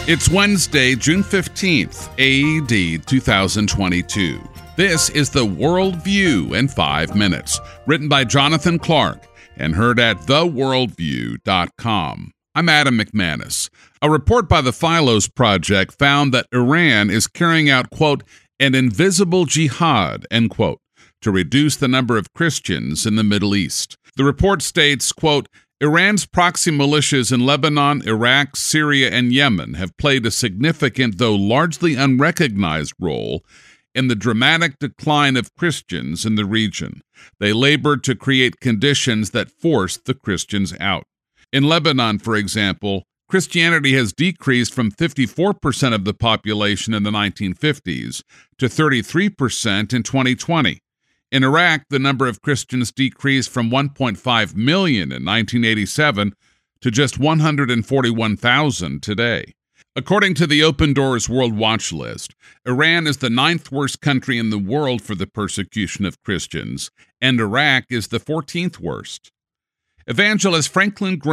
It's Wednesday, June 15th, AD 2022. This is the World View in 5 minutes, written by Jonathan Clark and heard at theworldview.com. I'm Adam McManus. A report by the Philos Project found that Iran is carrying out, quote, an invisible jihad, end quote, to reduce the number of Christians in the Middle East. The report states, quote, Iran's proxy militias in Lebanon, Iraq, Syria, and Yemen have played a significant, though largely unrecognized, role in the dramatic decline of Christians in the region. They labored to create conditions that forced the Christians out. In Lebanon, for example, Christianity has decreased from 54% of the population in the 1950s to 33% in 2020. In Iraq, the number of Christians decreased from 1.5 million in 1987 to just 141,000 today. According to the Open Doors World Watch List, Iran is the 9th worst country in the world for the persecution of Christians, and Iraq is the 14th worst. Evangelist Franklin Graham